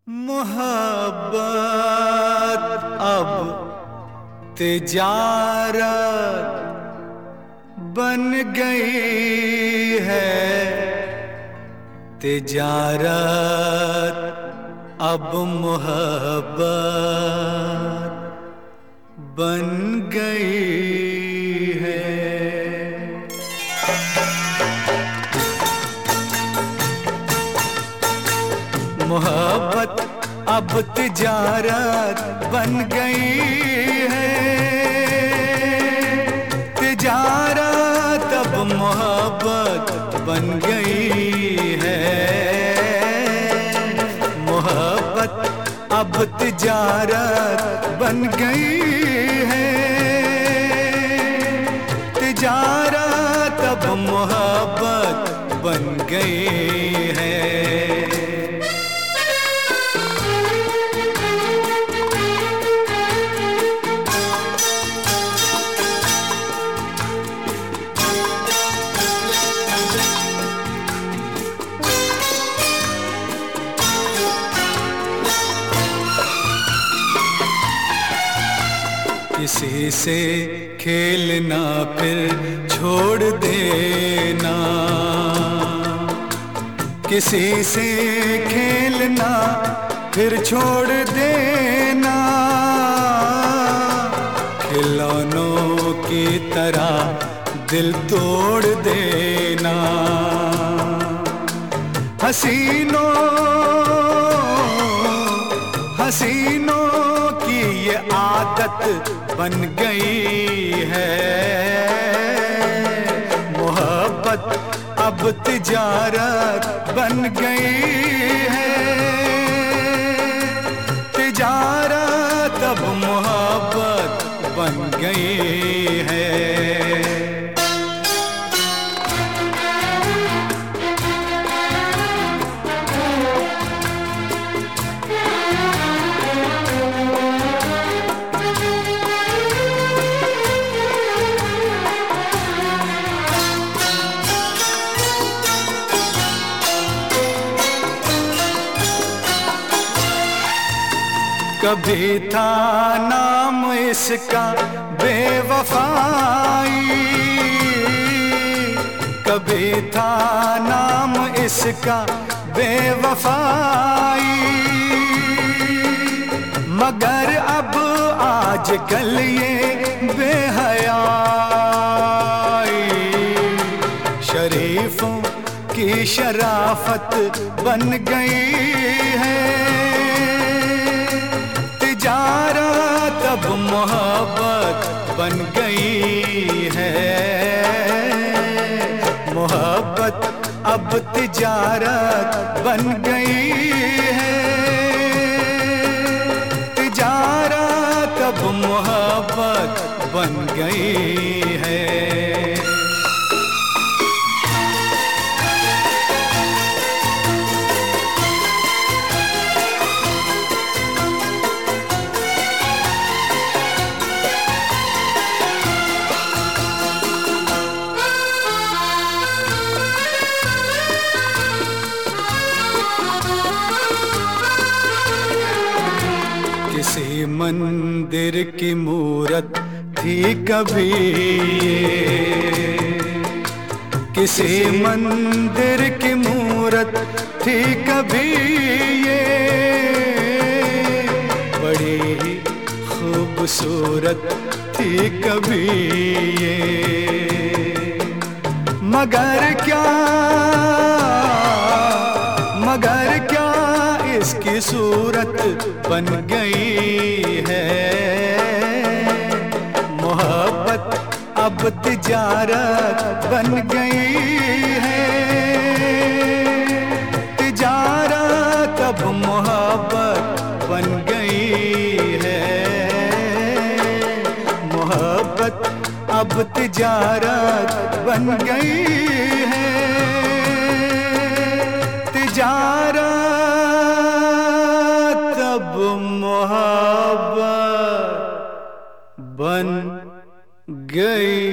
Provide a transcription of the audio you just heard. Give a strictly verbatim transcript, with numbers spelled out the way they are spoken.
मोहब्बत अब तिजारत बन गई है। तिजारत अब मोहब्बत बन गई है। मोहब्बत अब तिजारत बन गई है। तिजारत अब मोहब्बत बन गई है। मोहब्बत अब तिजारत बन गई है। तिजारत अब मोहब्बत बन गई है। किसी से खेलना फिर छोड़ देना। किसी से खेलना फिर छोड़ देना। खिलौनों की तरह दिल तोड़ देना। हसीनों हसीनों की ये आदत बन गई है। मोहब्बत अब तिजारत बन गई है। तिजारत अब मोहब्बत बन गई है। कभी था नाम इसका बेवफाई। कभी था नाम इसका बेवफाई। मगर अब आजकल ये बेहयाई शरीफों की शराफत बन गई है। तिजारत अब मोहब्बत बन गई है। मोहब्बत अब तिजारत बन गई है। तिजारत अब मोहब्बत बन गई है। किसी मंदिर की मूरत थी कभी ये। किसी मंदिर की मूरत थी कभी ये। बड़ी ही खूबसूरत थी कभी ये। मगर क्या मगर क्या इसकी सूरत बन गई है। मोहब्बत अब तिजारत बन गई है। तिजारत अब मोहब्बत बन गई है। मोहब्बत अब तिजारत बन गई है। तिजारत अब मोहब्बत बन गई।